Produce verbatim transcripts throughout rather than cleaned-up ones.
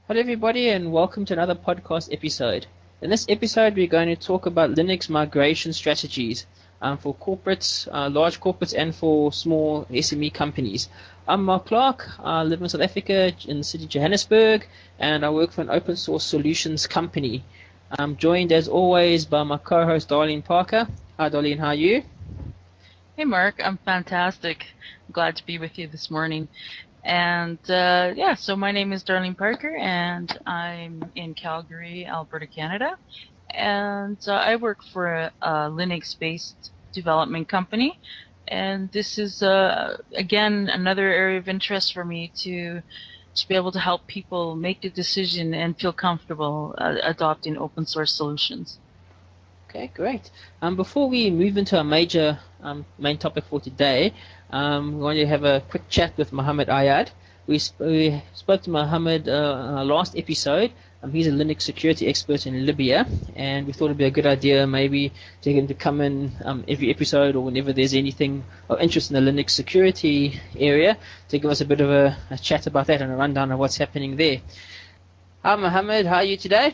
Hello, everybody, and welcome to another podcast episode. In this episode, we're going to talk about Linux migration strategies um, for corporates, uh, large corporates, and for small S M E companies. I'm Mark Clark. I live in South Africa, in the city of Johannesburg, and I work for an open source solutions company. I'm joined, as always, by my co-host, Darlene Parker. Hi, Darlene, how are you? Hey, Mark. I'm fantastic. Glad to be with you this morning. And uh, yeah, so my name is Darlene Parker, and I'm in Calgary, Alberta, Canada. And uh, I work for a, a Linux-based development company. And this is, uh, again, another area of interest for me to to be able to help people make the decision and feel comfortable uh, adopting open source solutions. Okay, great. Um, before we move into our major um, main topic for today, um, we want to have a quick chat with Mohammed Ayad. We, sp- we spoke to Mohammed uh, in our last episode. Um, he's a Linux security expert in Libya, and we thought it'd be a good idea maybe to get him to come in um, every episode or whenever there's anything of interest in the Linux security area to give us a bit of a, a chat about that and a rundown of what's happening there. Hi, Mohammed. How are you today?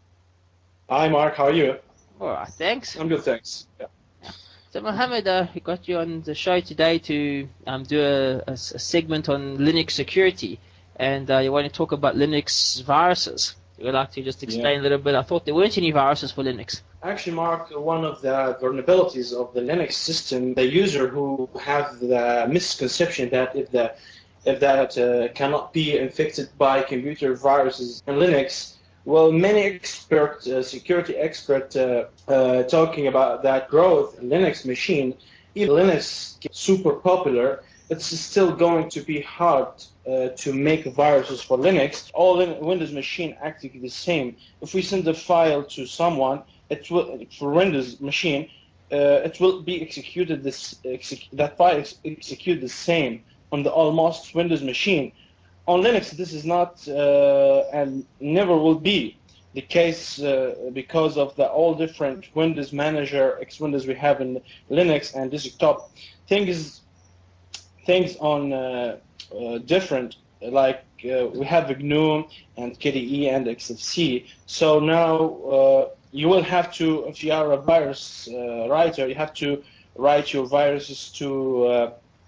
Hi, Mark. How are you? All right, thanks. I'm good, thanks. Yeah. So Mohammed, uh, we got you on the show today to um, do a, a, a segment on Linux security, and uh, you want to talk about Linux viruses. You would like to just Yeah. explain a little bit. I thought there weren't any viruses for Linux. Actually, Mark, one of the vulnerabilities of the Linux system, the user who have the misconception that if the if that uh, cannot be infected by computer viruses in Linux. Well, many expert, uh, security expert, uh, uh, talking about that growth in Linux machine, even Linux gets super popular, it's still going to be hard uh, to make viruses for Linux. All in Windows machine actually the same. If we send a file to someone, it will for Windows machine, uh, it will be executed this exec, that file ex- execute the same on the almost Windows machine. On Linux, this is not uh, and never will be the case uh, because of the all different Windows Manager, X Windows we have in Linux and desktop. Things things on uh, uh, different like uh, we have GNOME and K D E and X F C. So now uh, you will have to, if you are a virus uh, writer, you have to write your viruses to uh,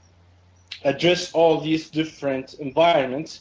address all these different environments.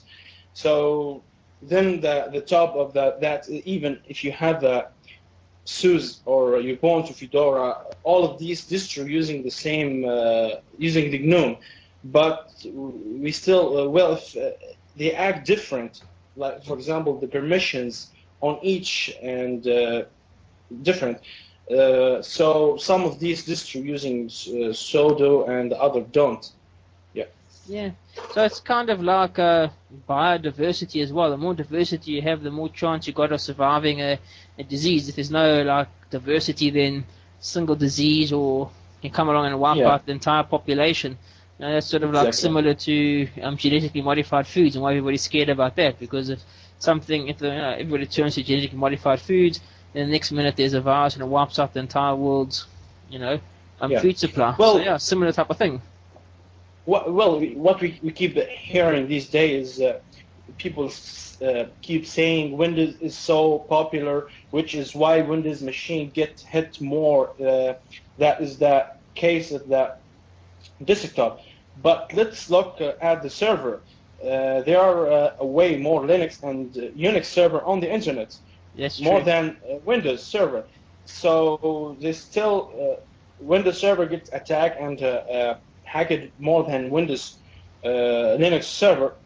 So then the, the top of that, that even if you have a SUSE or Ubuntu, Fedora, all of these distro using the same, uh, using the GNOME, but we still, uh, well, if uh, they act different, like for example, the permissions on each and uh, different. Uh, so some of these distro using uh, sudo and the other don't. Yeah. Yeah, so it's kind of like uh, biodiversity as well. The more diversity you have, the more chance you got of surviving a, a disease. If there's no like diversity, then single disease or can come along and wipe Yeah, out the entire population. You know, that's sort of like exactly. similar to um, genetically modified foods and why everybody's scared about that. Because if something, if the, you know, everybody turns to genetically modified foods, then the next minute there's a virus and it wipes out the entire world's, you know, um, Yeah. food supply. So Well, yeah, similar type of thing. what, well, we, what we, we keep hearing these days, uh, people uh, keep saying Windows is so popular, which is why Windows machine get hit more. Uh, that is the case of the desktop. But let's look uh, at the server. Uh, there are uh, way more Linux and uh, Unix server on the internet, That's more true. than uh, Windows server. So they still uh, Windows server gets attacked and uh, uh, hacked more than Windows uh, Linux server.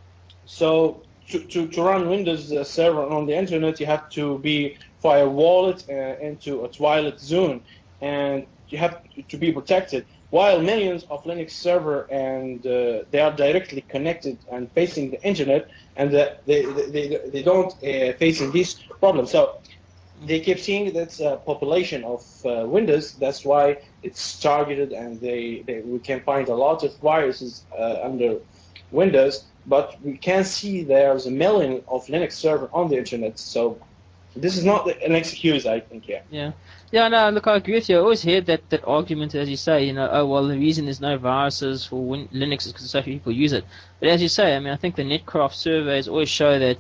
So to, to, to run Windows uh, server on the internet, you have to be firewalled uh, into a twilight zone, and you have to be protected. While millions of Linux server and uh, they are directly connected and facing the internet, and uh, they, they they don't uh, facing these problems. So they keep seeing that's a population of uh, Windows. That's why it's targeted, and they, they we can find a lot of viruses uh, under Windows. But we can see there's a million of Linux server on the internet. So this is not an excuse, I think. Yeah. Yeah, yeah, no, look, I agree with you. I always hear that, that argument, as you say, you know, oh, well, the reason there's no viruses for Win Linux is because so few people use it. But as you say, I mean, I think the Netcraft surveys always show that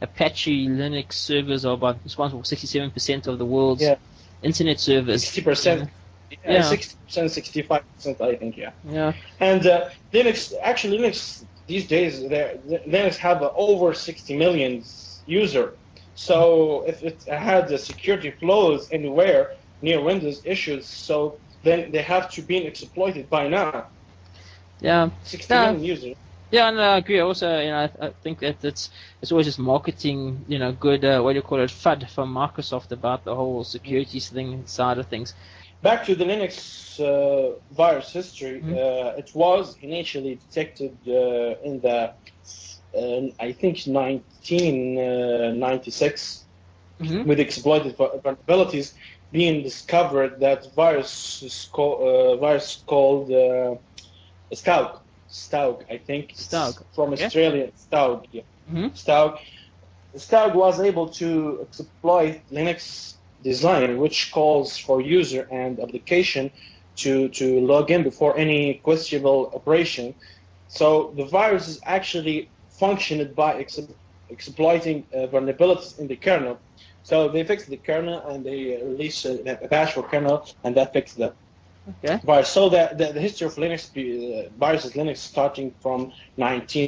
Apache Linux servers are about responsible for sixty-seven percent of the world's Yeah, internet servers. sixty You percent. know? Yeah, Yeah, sixty percent, sixty-five percent, I think. Yeah. yeah, And uh, Linux, actually, Linux these days, they're- Linux have uh, over sixty million user. So if it had the security flaws anywhere near Windows issues, so then they have to be exploited by now. yeah. sixty No, million users. yeah, no, I agree. Also, you know, I, I think that it's it's always just marketing, you know, good uh, what do you call it, F U D from Microsoft about the whole security thing side of things. Back to the Linux uh, virus history, Mm-hmm. uh, it was initially detected uh, in the, uh, I think, nineteen ninety-six, Mm-hmm. with exploited vulnerabilities being discovered that virus is called, uh, virus called uh, Staug. Staug, I think it's Stog. from Okay. Australia. Staug, yeah. Mm-hmm. Staug. Staug was able to exploit Linux design, which calls for user and application to, to log in before any questionable operation. So the virus is actually functioned by ex exploiting uh, vulnerabilities in the kernel. So they fixed the kernel and they released a, a patch for kernel, and that fixed the Okay. virus. So the, the, the history of Linux, uh, viruses Linux starting from nineteen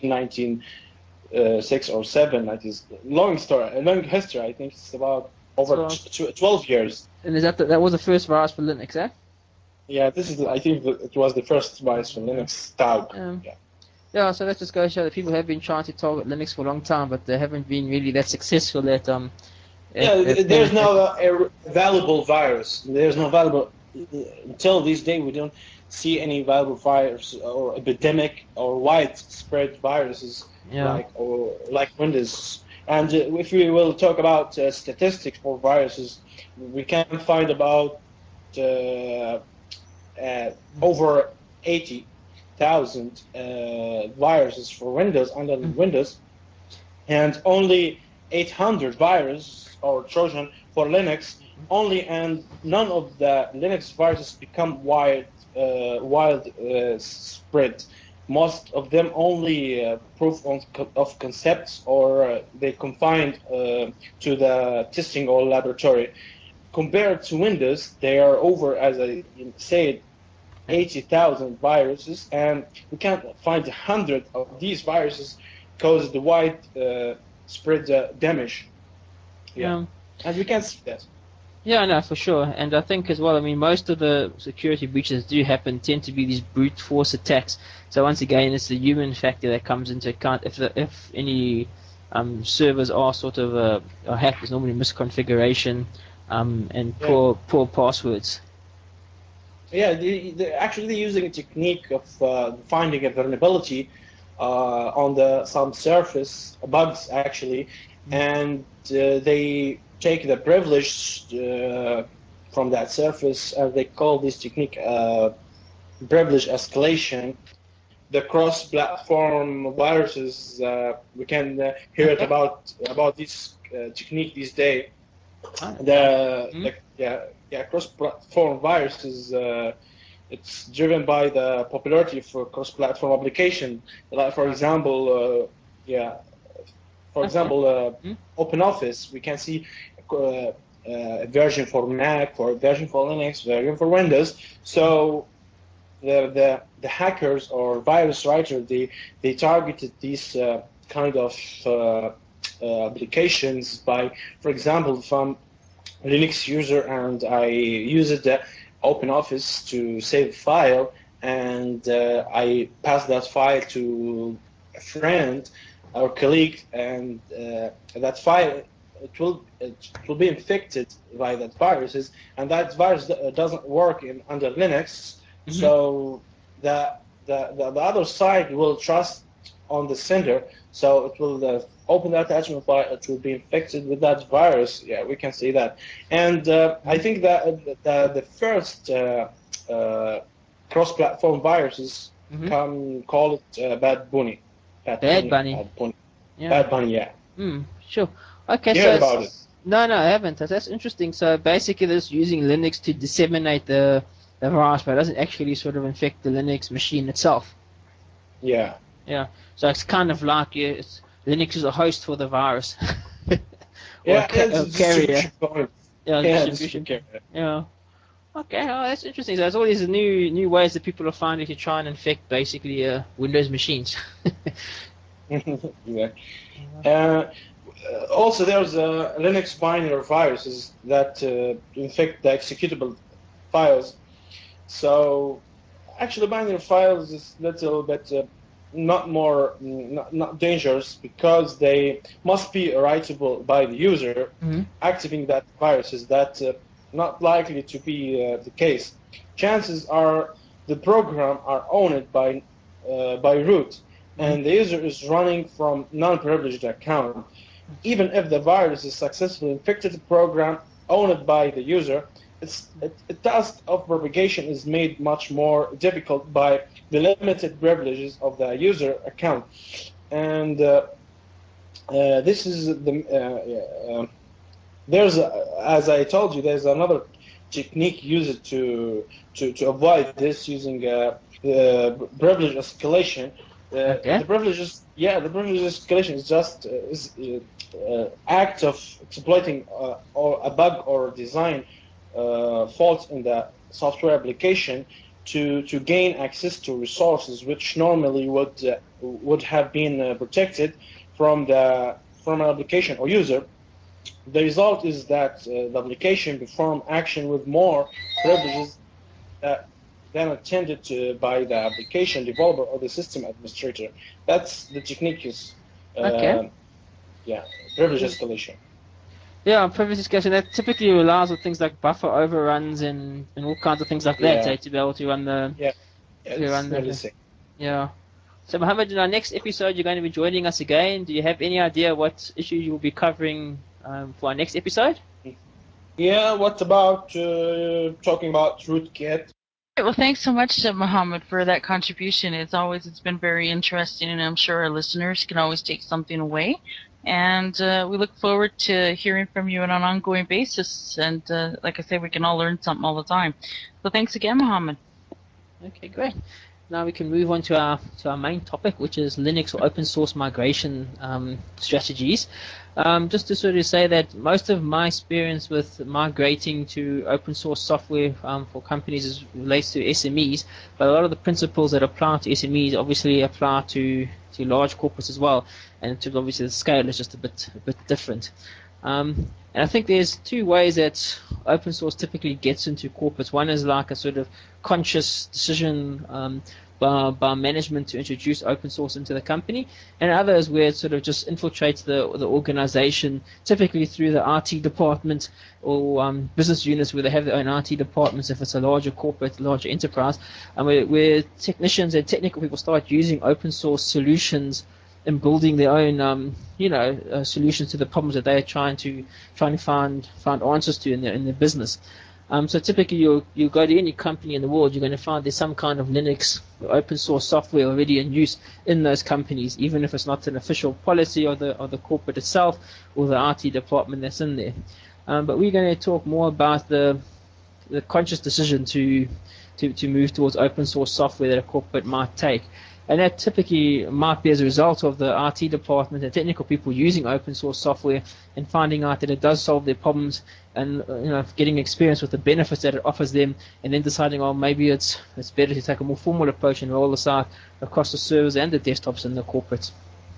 ninety-six or seven, that is long story, a long history. I think it's about over So, twelve years. and is that the, that was the first virus for Linux, eh? Yeah, this is. I think it was the first virus for Yeah. Linux. Staug. Um, Yeah. yeah. So that just goes to show that people have been trying to target Linux for a long time, but they haven't been really that successful at um at, Yeah, at there's penetrating. no a valuable virus. There's no valuable until this day. We don't see any valuable virus or epidemic or widespread viruses Yeah. like or like Windows. And uh, if we will talk about uh, statistics for viruses, we can find about uh, uh, over eighty thousand uh, viruses for Windows under Mm. Windows, and only eight hundred virus or Trojan for Linux only, and none of the Linux viruses become wide, uh, wild uh, spread. Most of them only uh, proof of, of concepts, or uh, they confined uh, to the testing or laboratory. Compared to Windows, they are over, as I said, eighty thousand viruses, and we can't find one hundred of these viruses cause the wide uh, spread uh, damage. Yeah, Um, and we can see that. Yeah, no, for sure. And I think as well, I mean, most of the security breaches do happen tend to be these brute force attacks. So once again, it's the human factor that comes into account. If the, if any um, servers are sort of uh, are hacked, there's normally misconfiguration um, and Yeah, poor poor passwords. yeah. They, they actually they're using a technique of uh, finding a vulnerability uh, on the some surface bugs actually, and uh, they take the privilege uh, from that surface, and they call this technique uh, privilege escalation. The cross-platform viruses, uh, we can uh, hear it Okay. about about this uh, technique these days. Ah, The, mm, the yeah yeah cross-platform viruses. Uh, it's driven by the popularity for cross-platform application. Like for ah, example, uh, yeah, for okay. example, Mm, uh, OpenOffice. We can see uh, uh, a version for Mac, or a version for Linux, version for Windows. So the the, the hackers or virus writer, they they targeted these uh, kind of uh, uh, applications by, for example, if I'm a Linux user and I use the OpenOffice to save a file, and uh, I pass that file to a friend or colleague, and uh, that file, it will it will be infected by that viruses, and that virus doesn't work in under Linux. mm-hmm. So the the the, the other side will trust on the sender, so it will uh, open that attachment file. It will be infected with that virus. Yeah, we can see that. And uh, I Mm, think that the the first uh, uh, cross-platform viruses mm-hmm. can call it uh, Bad Bunny. Bad Bad Bunny. Bunny. Bad Bunny. Yeah. Bad Bunny. Yeah. Mm, sure. Okay, You so heard it's, about it? no, no, I haven't. That's, that's interesting. So basically, they're just using Linux to disseminate the the virus, but it doesn't actually sort of infect the Linux machine itself. Yeah. Yeah. So it's kind of like yeah, it's Linux is a host for the virus, or a, Yeah, ca- it's a a carrier. distribution point. Yeah, Yeah, distribution distribution. carrier. Yeah. Okay, oh, that's interesting. So there's all these new new ways that people are finding to try and infect basically uh, Windows machines. Yeah. Uh, also, there's uh, Linux binary viruses that uh, infect the executable files. So actually, binary files is a little bit uh, not more not, not dangerous because they must be writable by the user. Hmm. Activating that virus is that uh, not likely to be uh, the case. Chances are the program are owned by uh, by root, Hmm. and the user is running from non-privileged account. Even if the virus is successfully infected the program owned by the user, its a task of propagation is made much more difficult by the limited privileges of the user account. And uh, uh, this is the uh, uh, there's a, as I told you, there's another technique used to to, to avoid this using uh, the privilege escalation. Uh, Okay. the privileges, yeah, the privilege escalation is just uh, is uh, uh, act of exploiting uh, or a bug or design uh, fault in the software application to to gain access to resources which normally would uh, would have been uh, protected from the from an application or user. The result is that uh, the application perform action with more privileges uh, than intended to, by the application developer or the system administrator. That's the technique is, Okay. uh, yeah, privilege escalation. Yeah, privacy discussion that typically allows for things like buffer overruns and, and all kinds of things like that, Yeah, eh, to be able to run the yeah, yeah, to it's run nearly the the same. yeah. So Mohammed, in our next episode, you're going to be joining us again. Do you have any idea what issue you will be covering um, for our next episode? Yeah, what about uh, talking about rootkit? Well, thanks so much to Mohammed for that contribution. It's always it's been very interesting, and I'm sure our listeners can always take something away. And uh, we look forward to hearing from you on an ongoing basis. And uh, like I said, we can all learn something all the time. So thanks again, Mohammed. Okay, great. Now we can move on to our to our main topic, which is Linux or open source migration um, strategies. Um, just to sort of say that most of my experience with migrating to open source software um, for companies is relates to S M Es, but a lot of the principles that apply to S M Es obviously apply to to large corporates as well, and to obviously the scale is just a bit a bit different. Um, and I think there's two ways that open source typically gets into corporates. One is like a sort of conscious decision um, by, by management to introduce open source into the company, and others where it sort of just infiltrates the the organization, typically through the I T department or um, business units where they have their own I T departments. If it's a larger corporate, larger enterprise, and where, where technicians and technical people start using open source solutions and building their own, um, you know, uh, solutions to the problems that they're trying to trying to find find answers to in their in their business. Um, so typically, you you go to any company in the world, you're going to find there's some kind of Linux or open source software already in use in those companies, even if it's not an official policy of the of the corporate itself or the I T department that's in there. Um, but we're going to talk more about the the conscious decision to, to, to move towards open source software that a corporate might take. And that typically might be as a result of the I T department and technical people using open source software and finding out that it does solve their problems and uh, you know getting experience with the benefits that it offers them, and then deciding, oh, maybe it's it's better to take a more formal approach and roll this out across the servers and the desktops in the corporates.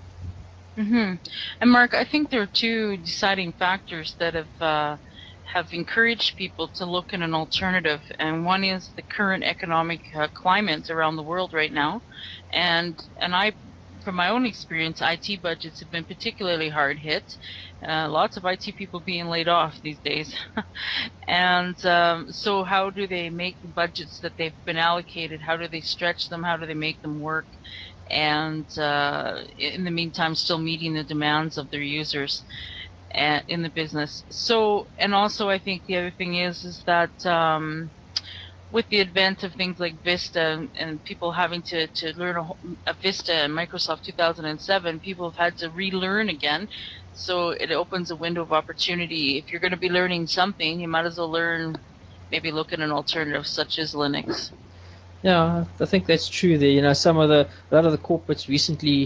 hmm And Mark, I think there are two deciding factors that have uh, have encouraged people to look at an alternative, and one is the current economic uh, climate around the world right now, and and I, from my own experience, I T budgets have been particularly hard hit. Uh, lots of I T people being laid off these days, and um, so how do they make the budgets that they've been allocated? How do they stretch them? How do they make them work? And uh, in the meantime, still meeting the demands of their users and in the business. So, and also, I think the other thing is is that um, with the advent of things like Vista and, and people having to, to learn a, a Vista and Microsoft two thousand seven, people have had to relearn again. So it opens a window of opportunity. If you're going to be learning something, you might as well learn, maybe look at an alternative such as Linux. Yeah, I think that's true. There, you know, some of the a lot of the corporates recently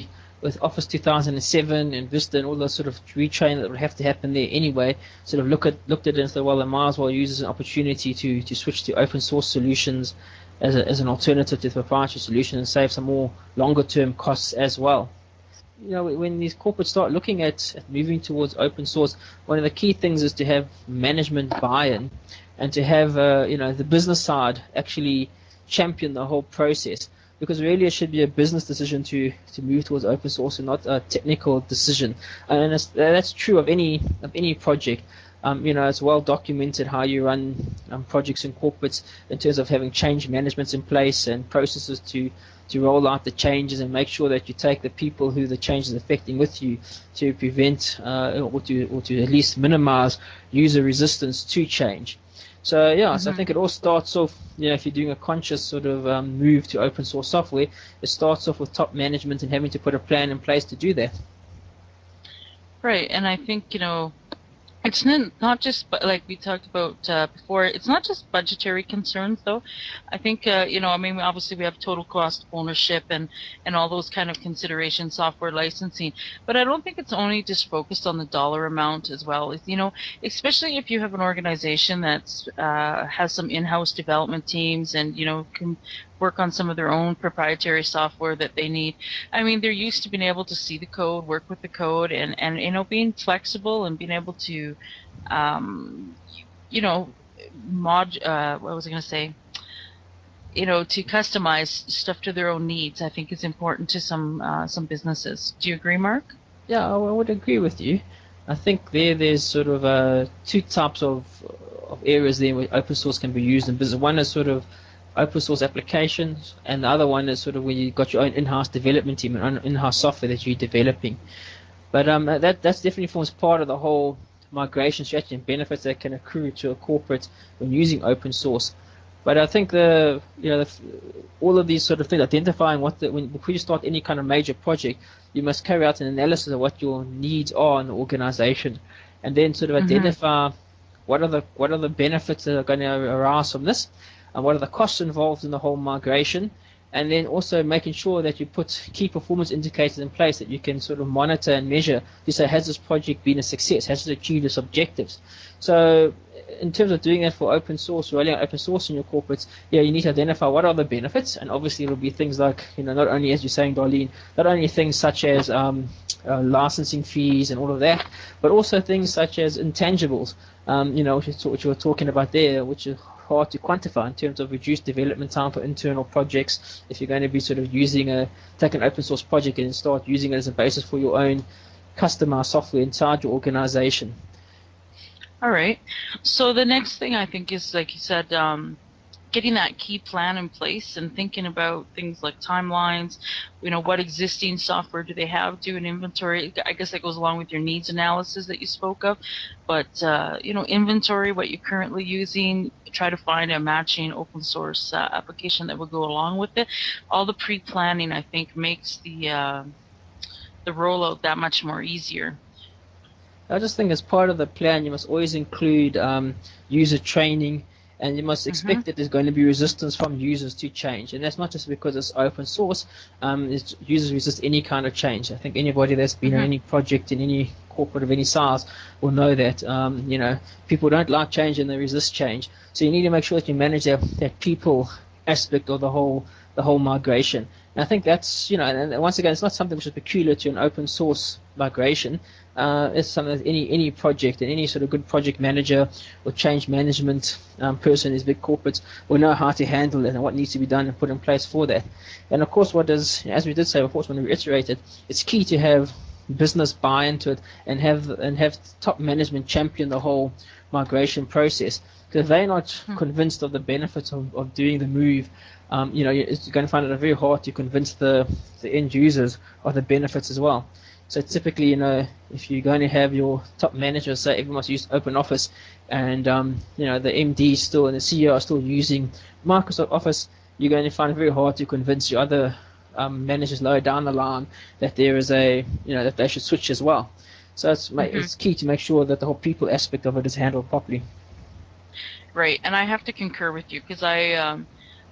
with Office two thousand seven and Vista and all the sort of retrain that would have to happen there anyway, sort of look at looked at it and thought, well, I might as well use it as an opportunity to to switch to open source solutions as, a, as an alternative to the proprietary solution and save some more longer term costs as well. You know, when these corporates start looking at, at moving towards open source, one of the key things is to have management buy-in and to have uh, you know the business side actually champion the whole process, because really it should be a business decision to to move towards open source and not a technical decision. And it's, that's true of any of any project. Um, you know, it's well documented how you run um, projects in corporates in terms of having change managements in place and processes to to roll out the changes and make sure that you take the people who the change is affecting with you to prevent uh, or to or to at least minimize user resistance to change. So yeah, so I Mm-hmm. think it all starts off, you know, if you're doing a conscious sort of um, move to open source software, it starts off with top management and having to put a plan in place to do that. Right, and I think, you know, it's not not just bu- like we talked about uh, before. It's not just budgetary concerns, though. I think uh, you know. I mean, obviously we have total cost of ownership and and all those kind of considerations, software licensing. But I don't think it's only just focused on the dollar amount as well. It's, you know, especially if you have an organization that's uh, has some in-house development teams and you know can work on some of their own proprietary software that they need. I mean, they're used to being able to see the code, work with the code, and and you know being flexible and being able to, um, you know, mod. Uh, what was I going to say? You know, to customize stuff to their own needs. I think is important to some uh, some businesses. Do you agree, Mark? Yeah, I would agree with you. I think there there's sort of uh, two types of of areas there where open source can be used in business. One is sort of open source applications, and the other one is sort of when you've got your own in-house development team and own in-house software that you're developing. But um, that that's definitely forms part of the whole migration strategy and benefits that can accrue to a corporate when using open source. But I think the you know the, all of these sort of things, identifying what the when before you start any kind of major project, you must carry out an analysis of what your needs are in the organization, and then sort of Mm-hmm. identify what are the what are the benefits that are going to arise from this, and what are the costs involved in the whole migration, and then also making sure that you put key performance indicators in place that you can sort of monitor and measure to say, has this project been a success, has it achieved its objectives. So in terms of doing that for open source, rolling out open source in your corporates, yeah, you need to identify what are the benefits, and obviously it'll be things like, you know, not only as you're saying, Darlene, not only things such as um, uh, licensing fees and all of that, but also things such as intangibles, um, you know, which, is, which we were talking about there, which is hard to quantify in terms of reduced development time for internal projects. If you're going to be sort of using a take an open source project and start using it as a basis for your own customized software inside your organization. All right. So the next thing I think is, like you said, um, getting that key plan in place and thinking about things like timelines. You know, what existing software do they have? Do an inventory. I guess that goes along with your needs analysis that you spoke of. But uh, you know, inventory what you're currently using. Try to find a matching open source uh, application that will go along with it. All the pre-planning, I think, makes the uh, the rollout that much more easier. I just think as part of the plan, you must always include um, user training, and you must Mm-hmm. expect that there's going to be resistance from users to change. And that's not just because it's open source. Um, it's, users resist any kind of change. I think anybody that's been on Mm-hmm. any project in any corporate of any size will know that. Um, you know, people don't like change and they resist change. So you need to make sure that you manage that, that people aspect of the whole the whole migration. And I think that's, you know, and once again, it's not something which is peculiar to an open source migration. Uh, it's something that any any project and any sort of good project manager or change management um, person in these big corporates will know how to handle it and what needs to be done and put in place for that. And of course, what does, as we did say before, when we reiterated, it's key to have business buy into it and have and have top management champion the whole migration process. Because if they're not convinced of the benefits of, of doing the move, um, you know, you're going to find it very hard to convince the, the end users of the benefits as well. So typically, you know, if you're going to have your top managers say everyone must use Open Office, and um, you know the M D still and the C E O are still using Microsoft Office, you're going to find it very hard to convince your other um, managers lower down the line that there is a, you know, that they should switch as well. So it's Mm-hmm. it's key to make sure that the whole people aspect of it is handled properly. Right, and I have to concur with you because I um,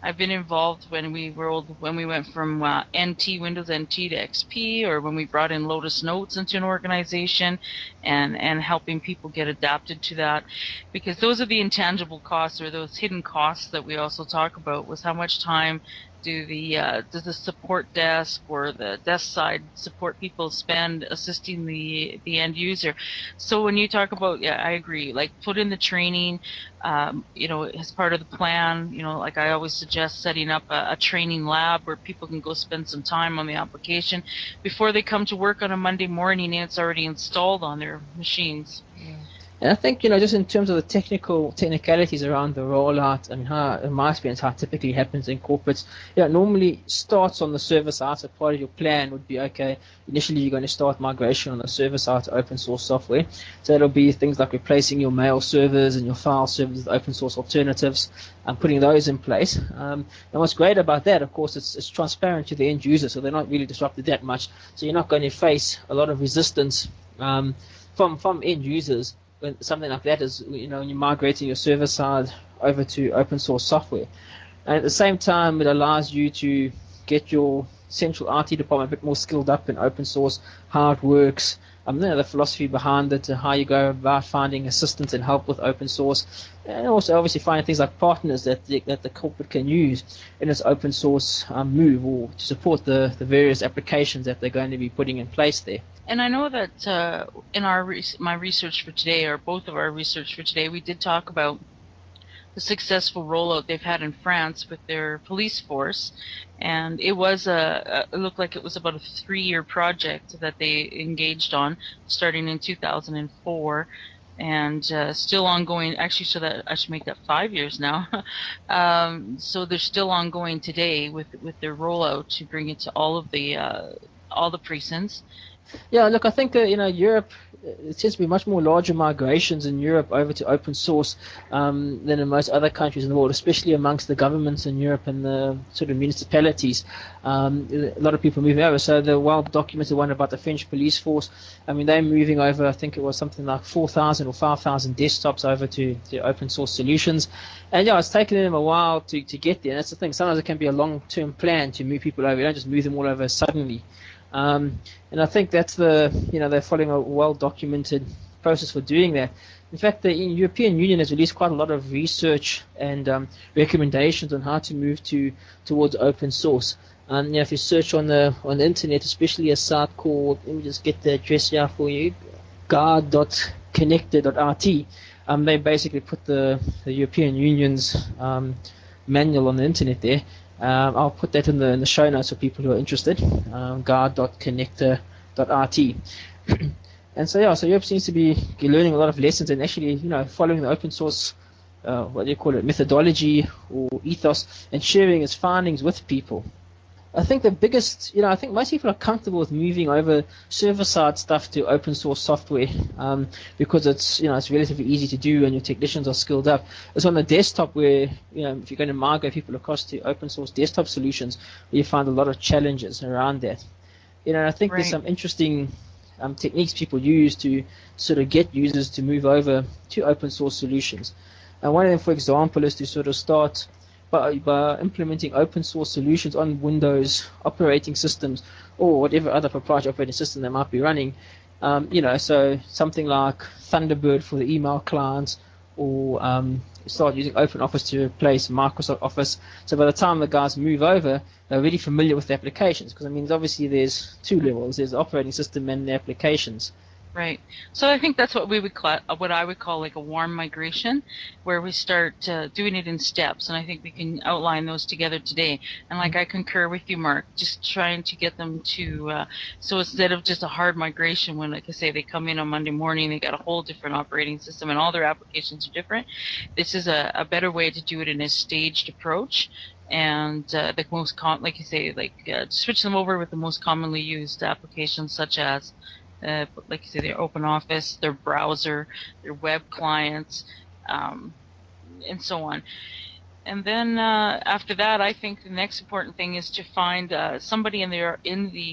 I've been involved when we rolled when we went from uh, N T Windows N T to X P, or when we brought in Lotus Notes into an organization, and and helping people get adapted to that, because those are the intangible costs, or those hidden costs that we also talk about. Was how much time do the uh, does the support desk or the desk side support people spend assisting the the end user? So when you talk about, yeah, I agree. Like, put in the training, um, you know, as part of the plan. You know, like I always suggest setting up a, a training lab where people can go spend some time on the application before they come to work on a Monday morning and it's already installed on their machines. And I think, you know, just in terms of the technical technicalities around the rollout, I mean, how, in my experience, how it typically happens in corporates, yeah, it normally starts on the server side. So part of your plan would be, okay, initially you're going to start migration on the server side to open source software. So it'll be things like replacing your mail servers and your file servers with open source alternatives and putting those in place. Um, and what's great about that, of course, it's, it's transparent to the end user, so they're not really disrupted that much. So you're not going to face a lot of resistance um, from from end users when something like that is, you know, when you're migrating your server side over to open source software. And at the same time, it allows you to get your central I T department a bit more skilled up in open source, how it works, um, you know, the philosophy behind it, how you go about finding assistance and help with open source, and also obviously finding things like partners that the, that the corporate can use in its open source um, move, or to support the, the various applications that they're going to be putting in place there. And I know that uh, in our re- my research for today, or both of our research for today, we did talk about the successful rollout they've had in France with their police force, and it was a, a it looked like it was about a three-year project that they engaged on, starting in two thousand four, and uh, still ongoing. Actually, so that I should make that five years now. um, so they're still ongoing today with with their rollout to bring it to all of the uh, all the precincts. Yeah, look, I think uh, you know, Europe, uh, it tends to be much more larger migrations in Europe over to open source um, than in most other countries in the world, especially amongst the governments in Europe and the sort of municipalities. Um, a lot of people moving over. So the well-documented one about the French police force, I mean, they're moving over. I think it was something like four thousand or five thousand desktops over to, to open source solutions. And yeah, it's taken them a while to, to get there. And that's the thing. Sometimes it can be a long-term plan to move people over. You don't just move them all over suddenly. Um, and I think that's the, you know, they're following a well-documented process for doing that. In fact, the European Union has released quite a lot of research and um, recommendations on how to move to towards open source. Um, you know, if you search on the on the internet, especially a site called, let me just get the address here for you, guard dot connector dot r t, um, they basically put the, the European Union's um, manual on the internet there. Um, I'll put that in the in the show notes for people who are interested. Um, guard dot connector dot r t. And so yeah, so Europe seems to be learning a lot of lessons and actually, you know, following the open source, uh, what do you call it, methodology or ethos, and sharing its findings with people. I think the biggest, you know, I think most people are comfortable with moving over server-side stuff to open source software um, because it's, you know, it's relatively easy to do and your technicians are skilled up. It's on the desktop where, you know, if you're going to migrate people across to open source desktop solutions, where you find a lot of challenges around that. You know, I think there's Right. some interesting um, techniques people use to sort of get users to move over to open source solutions. And one of them, for example, is to sort of start by, by implementing open source solutions on Windows operating systems or whatever other proprietary operating system they might be running. Um, you know, so something like Thunderbird for the email clients, or um, start using OpenOffice to replace Microsoft Office. So by the time the guys move over, they're really familiar with the applications. Because I mean, obviously there's two levels: there's the operating system and the applications. Right. So I think that's what we would call, what I would call like a warm migration, where we start uh, doing it in steps, and I think we can outline those together today. And like I concur with you, Mark, just trying to get them to, uh, so instead of just a hard migration, when like I say they come in on Monday morning, they got a whole different operating system and all their applications are different. This is a, a better way to do it in a staged approach. And uh, the most com- like you say, like uh, switch them over with the most commonly used applications, such as uh, like you say, their open office, their browser, their web clients, um, and so on. And then uh, after that, I think the next important thing is to find uh, somebody in there in the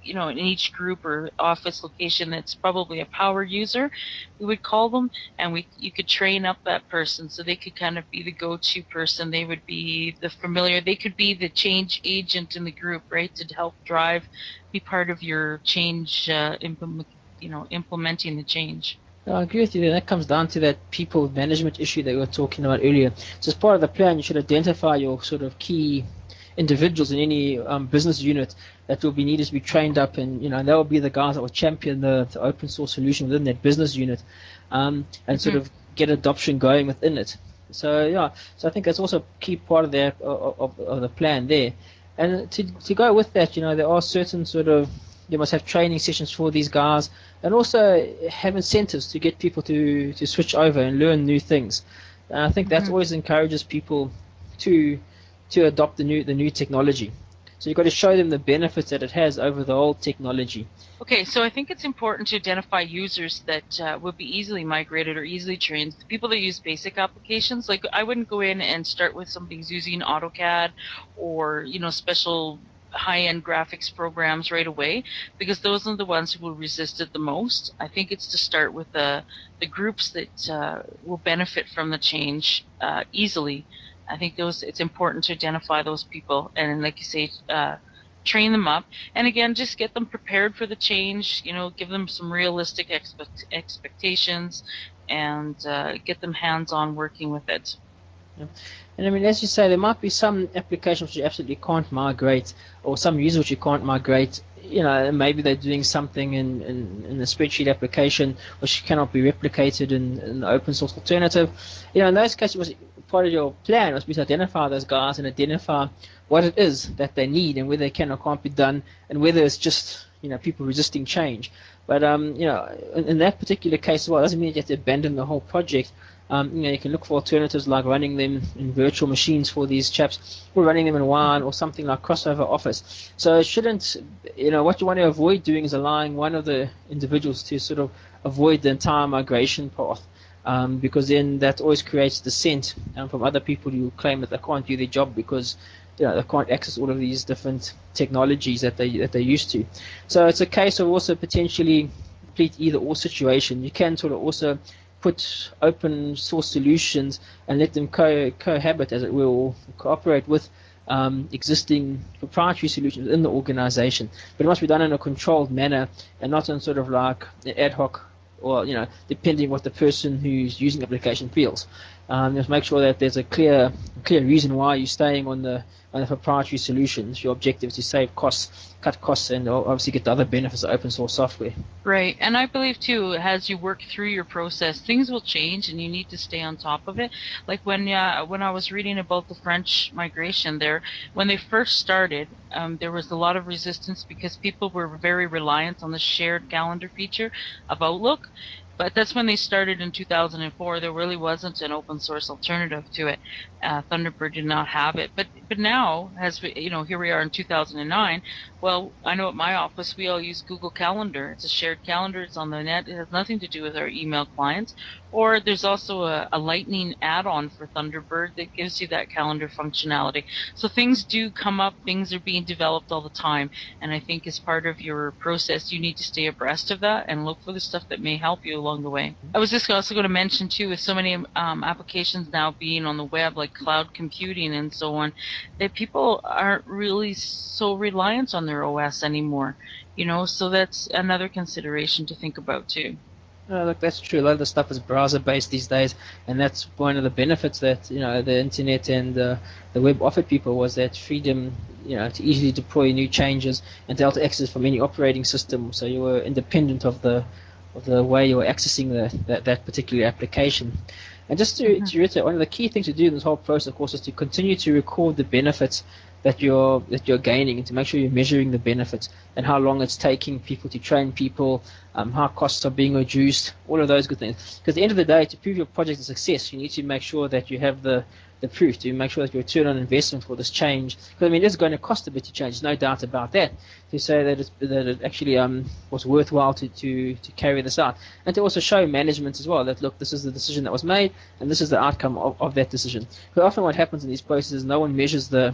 you know, in each group or office location that's probably a power user, we would call them, and we you could train up that person so they could kind of be the go-to person. They would be the familiar, they could be the change agent in the group, right, to help drive, be part of your change, uh, implement, you know, implementing the change. No, I agree with you. That comes down to that people management issue that we were talking about earlier. So as part of the plan, you should identify your sort of key individuals in any um, business unit that will be needed to be trained up, and you know that will be the guys that will champion the, the open source solution within that business unit, um, and sort Mhm. of get adoption going within it. So yeah, so I think that's also a key part of that of, of, of the plan there. And to to go with that, you know, there are certain sort of you must have training sessions for these guys, and also have incentives to get people to, to switch over and learn new things. And I think that Mhm. always encourages people to to adopt the new the new technology. So you've got to show them the benefits that it has over the old technology. Okay, so I think it's important to identify users that uh, would be easily migrated or easily trained. The people that use basic applications, like I wouldn't go in and start with somebody who's using AutoCAD or you know special high-end graphics programs right away, because those are the ones who will resist it the most. I think it's to start with the the groups that uh, will benefit from the change uh, easily. I think those it's important to identify those people and, like you say, uh, train them up, and again, just get them prepared for the change, you know, give them some realistic expect expectations, and uh, get them hands-on working with it. Yeah. And I mean, as you say, there might be some applications which you absolutely can't migrate, or some users which you can't migrate. You know, maybe they're doing something in, in, in a spreadsheet application which cannot be replicated in, in the open source alternative. You know, in those cases, was part of your plan was to identify those guys and identify what it is that they need and whether they can or can't be done, and whether it's just you know people resisting change. But um, you know, in, in that particular case, as well, it doesn't mean you have to abandon the whole project. Um, you know, you can look for alternatives like running them in virtual machines for these chaps, or running them in WAN, or something like crossover office. So it shouldn't, you know, what you want to avoid doing is allowing one of the individuals to sort of avoid the entire migration path, um, because then that always creates dissent um, from other people who claim that they can't do their job because you know, they can't access all of these different technologies that they that they're used to. So it's a case of also potentially complete either or situation. You can sort of also put open source solutions and let them co- cohabit, as it will, cooperate with um, existing proprietary solutions within the organization. But it must be done in a controlled manner and not in sort of like ad hoc, or you know, depending what the person who's using the application feels. Um, just make sure that there's a clear, clear reason why you're staying on the on the proprietary solutions. Your objective is to save costs, cut costs, and obviously get the other benefits of open source software. Right, and I believe too, as you work through your process, things will change, and you need to stay on top of it. Like when uh, when I was reading about the French migration there, when they first started, um, there was a lot of resistance because people were very reliant on the shared calendar feature of Outlook. But that's when they started in two thousand four. There really wasn't an open source alternative to it. Uh, Thunderbird did not have it. But but now, as we, you know, here we are in two thousand nine. Well, I know at my office we all use Google Calendar. It's a shared calendar. It's on the net. It has nothing to do with our email clients. Or there's also a, a Lightning add-on for Thunderbird that gives you that calendar functionality. So things do come up. Things are being developed all the time. And I think as part of your process, you need to stay abreast of that and look for the stuff that may help you along the way. I was just also going to mention too, with so many um, applications now being on the web, like cloud computing and so on, that people aren't really so reliant on their O S anymore. You know, so that's another consideration to think about too. No, look, that's true. A lot of the stuff is browser-based these days, and that's one of the benefits that you know the internet and uh, the web offered people was that freedom, you know, to easily deploy new changes and to be able to access from any operating system. So you were independent of the of the way you were accessing the, that that particular application. And just to, Mhm. to reiterate, one of the key things to do in this whole process, of course, is to continue to record the benefits that you're that you're gaining, and to make sure you're measuring the benefits and how long it's taking people to train people, um, how costs are being reduced, all of those good things. Because at the end of the day, to prove your project a success, you need to make sure that you have the, the proof, to make sure that your return on investment for this change, because I mean, it is going to cost a bit to change, there's no doubt about that, to say that, it's, that it actually um, was worthwhile to, to, to carry this out. And to also show management as well that, look, this is the decision that was made, and this is the outcome of, of that decision. Because often what happens in these processes, no one measures the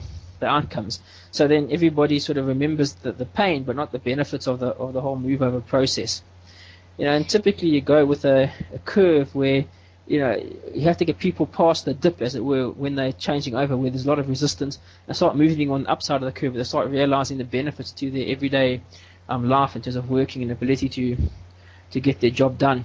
the outcomes. So then everybody sort of remembers the, the pain, but not the benefits of the of the whole move over process. You know, and typically you go with a, a curve where, you know, you have to get people past the dip, as it were, when they're changing over, where there's a lot of resistance, and start moving on the upside of the curve. They start realizing the benefits to their everyday um, life in terms of working and ability to to get their job done.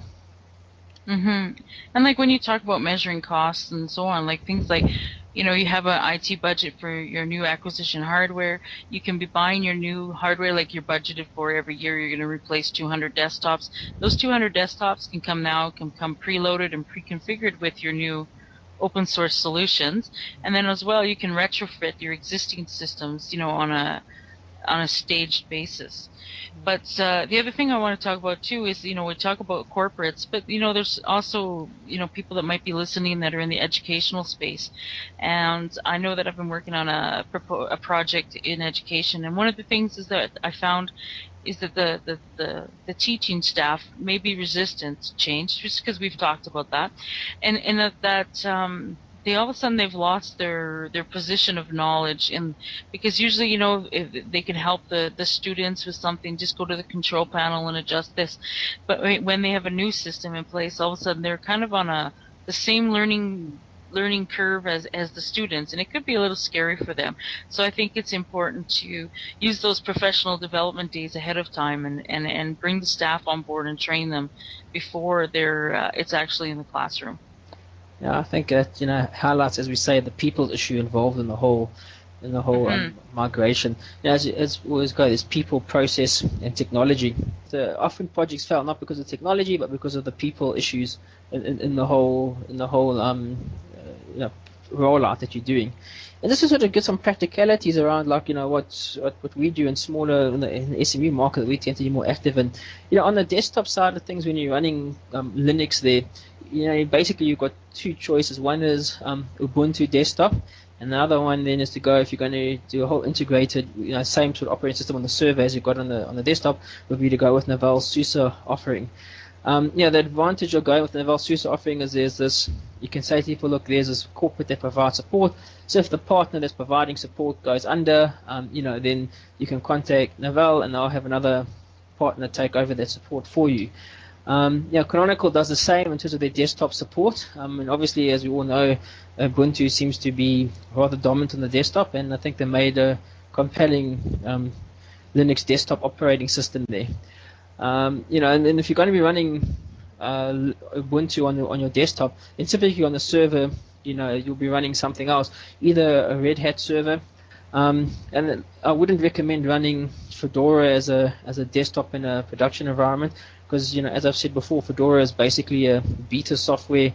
hmm And like when you talk about measuring costs and so on, like things like, you know, you have an I T budget for your new acquisition hardware. You can be buying your new hardware like you're budgeted for every year. You're going to replace two hundred desktops. Those two hundred desktops can come now, can come preloaded and pre-configured with your new open source solutions. And then as well, you can retrofit your existing systems, you know, on a on a staged basis. But uh, the other thing I want to talk about too is, you know, we talk about corporates, but you know, there's also, you know, people that might be listening that are in the educational space, and I know that I've been working on a a project in education, and one of the things is that I found is that the the the, the teaching staff may be resistant to change, just because we've talked about that, and and that that um, they all of a sudden they've lost their their position of knowledge in, because usually, you know, if they can help the the students with something, just go to the control panel and adjust this, but when they have a new system in place, all of a sudden they're kind of on a the same learning learning curve as as the students, and it could be a little scary for them. So I think it's important to use those professional development days ahead of time, and and and bring the staff on board and train them before they're uh, it's actually in the classroom. Yeah, I think that, you know, highlights, as we say, the people issue involved in the whole in the whole hmm um, migration. You know, as, as we always go, there's people, process, and technology. So often projects fail not because of technology, but because of the people issues in, in, in the whole in the whole um, uh, you know, rollout that you're doing. And this is sort of get some practicalities around, like, you know, what what, what we do in smaller in the, in the S M E market that we tend to be more active in. You know, on the desktop side of things, when you're running um, Linux there, you know, basically you've got two choices. One is um, Ubuntu desktop, and the other one then is to go, if you're going to do a whole integrated, you know, same sort of operating system on the server as you've got on the on the desktop, would be to go with Novell SUSE offering. Um, yeah, the advantage of going with the Novell SUSE offering is there's this, you can say to people, look, there's this corporate that provides support. So if the partner that's providing support goes under, um, you know, then you can contact Novell and they'll have another partner take over that support for you. Um, yeah, Canonical does the same in terms of their desktop support. Um, and obviously, as we all know, Ubuntu seems to be rather dominant on the desktop, and I think they made a compelling um, Linux desktop operating system there. Um, you know, and then if you're going to be running uh, Ubuntu on your on your desktop, then typically on the server, you know, you'll be running something else, either a Red Hat server. Um, and I wouldn't recommend running Fedora as a as a desktop in a production environment, because, you know, as I've said before, Fedora is basically a beta software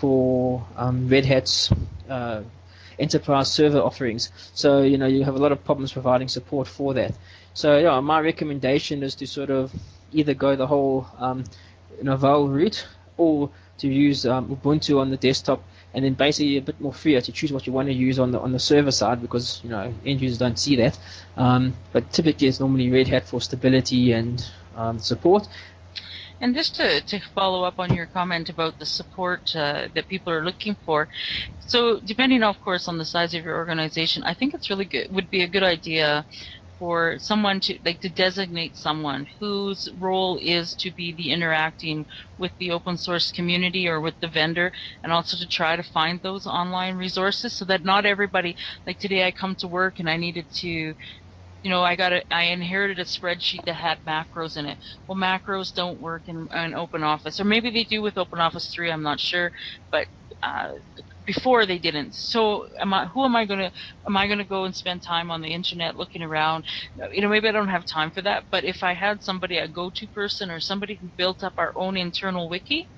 for um, Red Hat's uh, enterprise server offerings. So, you know, you have a lot of problems providing support for that. So yeah, my recommendation is to sort of either go the whole um, Novell route, or to use um, Ubuntu on the desktop, and then basically a bit more freer to choose what you want to use on the on the server side, because, you know, end users don't see that. Um, but typically it's normally Red Hat for stability and um, support. And just to, to follow up on your comment about the support uh, that people are looking for, so depending, of course, on the size of your organization, I think it's really good. Would be a good idea for someone to like to designate someone whose role is to be the interacting with the open source community or with the vendor, and also to try to find those online resources, so that not everybody, like today I come to work and I needed to, you know, I got a, I inherited a spreadsheet that had macros in it. Well, macros don't work in, in OpenOffice, or maybe they do with OpenOffice three. I'm not sure, but uh, before they didn't. So, am I? Who am I gonna? Am I gonna go and spend time on the internet looking around? You know, maybe I don't have time for that. But if I had somebody, a go-to person, or somebody who built up our own internal wiki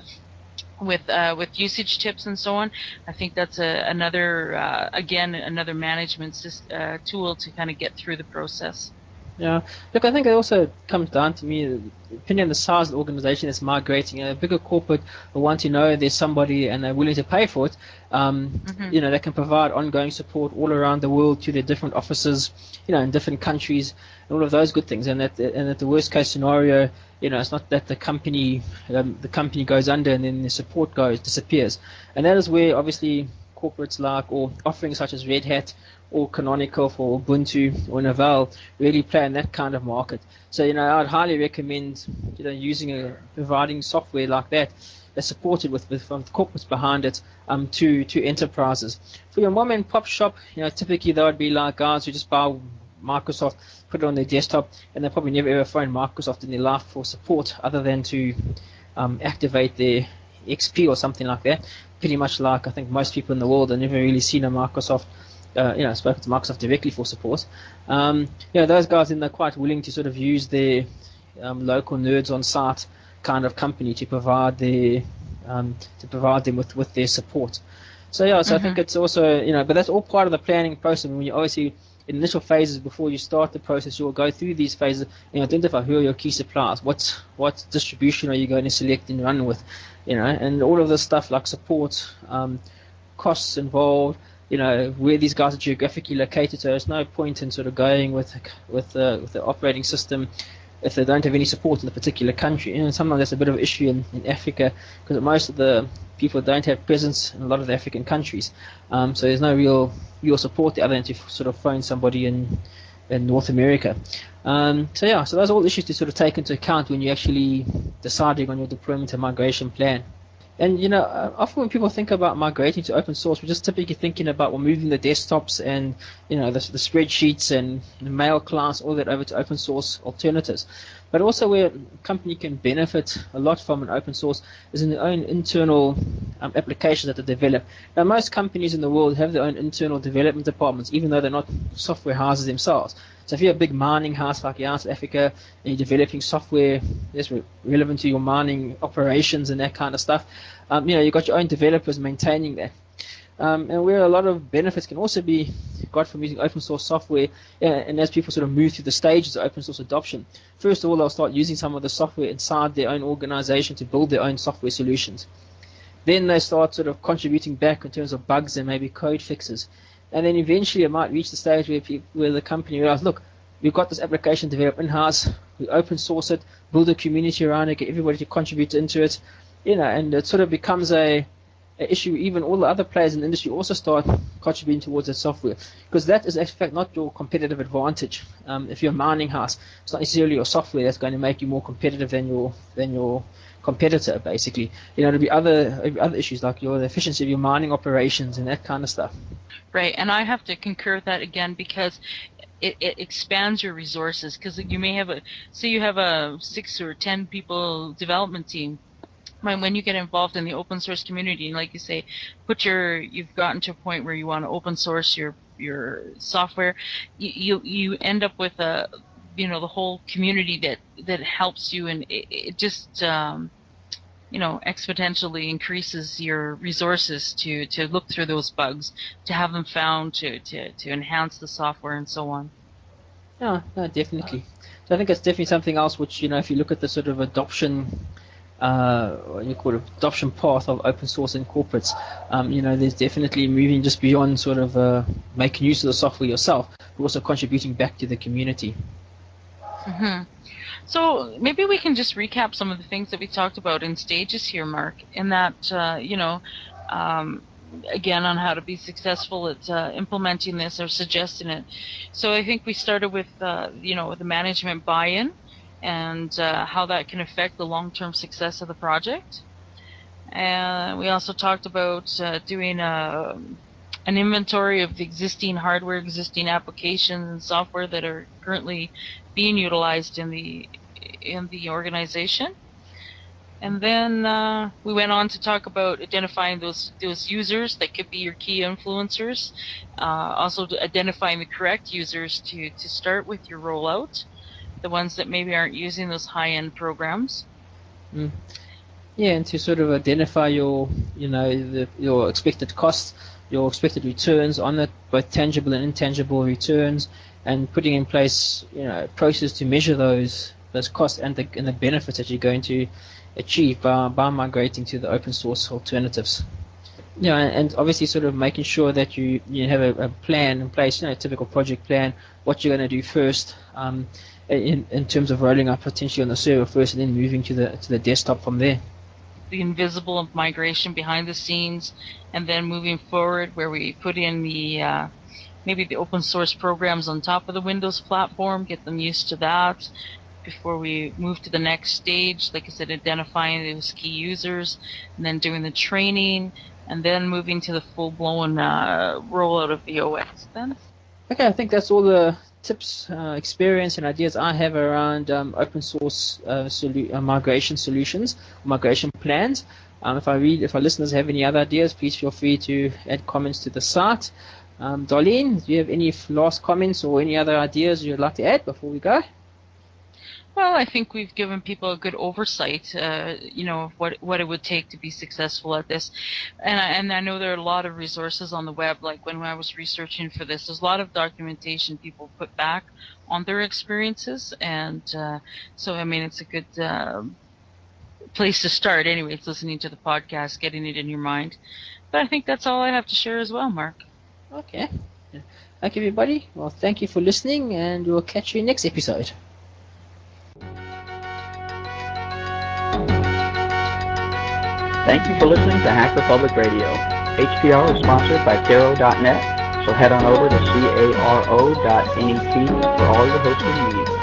with uh, with usage tips and so on, I think that's a, another uh, again another management syst- uh, tool to kind of get through the process. Yeah, look, I think it also comes down to me, depending on the size of the organization that's migrating. A bigger corporate will want to know there's somebody and they're willing to pay for it. Um, hmm you know, they can provide ongoing support all around the world to their different offices, you know, in different countries, and all of those good things. And that, and that the worst case scenario, you know, it's not that the company, um, the company goes under and then the support goes disappears. And that is where obviously corporates like, or offerings such as Red Hat or Canonical for Ubuntu or Novell really play in that kind of market. So, you know, I'd highly recommend, you know, using a, providing software like that that's supported with, with, with corporates behind it um, to, to enterprises. For your mom and pop shop, you know, typically that would be like guys who just buy Microsoft, put it on their desktop, and they probably never ever phone Microsoft in their life for support other than to um, activate their X P or something like that. Pretty much like I think most people in the world have never really seen a Microsoft, uh, you know, spoken to Microsoft directly for support. Um, you know, those guys then they're quite willing to sort of use their um, local nerds on site kind of company to provide their um, to provide them with, with their support. So yeah, so I think Mm-hmm. it's also, you know, but that's all part of the planning process. When you obviously in initial phases before you start the process, you'll go through these phases and identify who are your key suppliers, what what distribution are you going to select and run with, you know, and all of this stuff like support, um, costs involved, you know, where these guys are geographically located. So there's no point in sort of going with with uh, with the operating system if they don't have any support in the particular country. And sometimes that's a bit of an issue in, in Africa because most of the people don't have presence in a lot of the African countries. Um, so there's no real real support there other than to sort of phone somebody in in North America. Um, so yeah, so those are all issues to sort of take into account when you're actually deciding on your deployment and migration plan. And you know, uh, often when people think about migrating to open source, we're just typically thinking about well, moving the desktops and you know the, the spreadsheets and the mail clients, all that over to open source alternatives. But also where a company can benefit a lot from an open source is in their own internal um, applications that they develop. Now, most companies in the world have their own internal development departments, even though they're not software houses themselves. So if you're a big mining house like you're out in Africa and you're developing software that's re- relevant to your mining operations and that kind of stuff, um, you know, you've got your own developers maintaining that. Um, and where a lot of benefits can also be got from using open source software, uh, and as people sort of move through the stages of open source adoption, first of all, they'll start using some of the software inside their own organization to build their own software solutions. Then they start sort of contributing back in terms of bugs and maybe code fixes. And then eventually it might reach the stage where, people, where the company realizes, look, we've got this application developed in-house, we open source it, build a community around it, get everybody to contribute into it, you know, and it sort of becomes a, a issue. Even all the other players in the industry also start contributing towards the software, because that is in fact not your competitive advantage. Um, if you're a mining house, it's not necessarily your software that's going to make you more competitive than your than your competitor, basically. You know, there'll be other other issues like your the efficiency of your mining operations and that kind of stuff. Right, and I have to concur with that again because it, it expands your resources. Because you may have a, say you have a six or ten people development team. When when you get involved in the open source community, and like you say, put your you've gotten to a point where you want to open source your your software, you you, you end up with a you know the whole community that that helps you, and it, it just um, you know, exponentially increases your resources to, to look through those bugs, to have them found, to, to, to enhance the software and so on. Yeah, no, definitely. So I think it's definitely something else which, you know, if you look at the sort of adoption, uh, what you call it, adoption path of open source in corporates, um, you know, there's definitely moving just beyond sort of uh, making use of the software yourself, but also contributing back to the community. Mm-hmm. So maybe we can just recap some of the things that we talked about in stages here, Mark, in that, uh, you know, um, again, on how to be successful at uh, implementing this or suggesting it. So I think we started with, uh, you know, the management buy-in and uh, how that can affect the long-term success of the project. And we also talked about uh, doing a, an inventory of the existing hardware, existing applications and software that are currently being utilized in the in the organization. And then uh, we went on to talk about identifying those those users that could be your key influencers. Uh, also identifying the correct users to to start with your rollout, the ones that maybe aren't using those high-end programs. Mm. Yeah, and to sort of identify your, you know, the, your expected costs, your expected returns on it, both tangible and intangible returns, and putting in place, you know, a process to measure those those costs and the and the benefits that you're going to achieve by by migrating to the open source alternatives. Yeah, and obviously sort of making sure that you you have a, a plan in place, you know, a typical project plan, what you're going to do first, um, in in terms of rolling out potentially on the server first, and then moving to the to the desktop from there. the invisible migration behind the scenes, and then moving forward where we put in the uh, maybe the open source programs on top of the Windows platform, get them used to that before we move to the next stage. Like I said, identifying those key users and then doing the training and then moving to the full-blown uh, rollout of the O S then. Okay, I think that's all the tips, uh, experience, and ideas I have around um, open source uh, solu- uh, migration solutions, migration plans. Um, if I read, if our listeners have any other ideas, please feel free to add comments to the site. Um, Darlene, do you have any last comments or any other ideas you'd like to add before we go? Well, I think we've given people a good oversight, uh, you know, of what what it would take to be successful at this, and I, and I know there are a lot of resources on the web. Like when I was researching for this, there's a lot of documentation people put back on their experiences, and uh, so I mean, it's a good uh, place to start. Anyway, it's listening to the podcast, getting it in your mind. But I think that's all I have to share as well, Mark. Okay. Okay, everybody. Well, thank you for listening, and we'll catch you next episode. Thank you for listening to Hacker Public Radio. H P R is sponsored by Caro dot net, so head on over to caro dot net for all your hosting needs.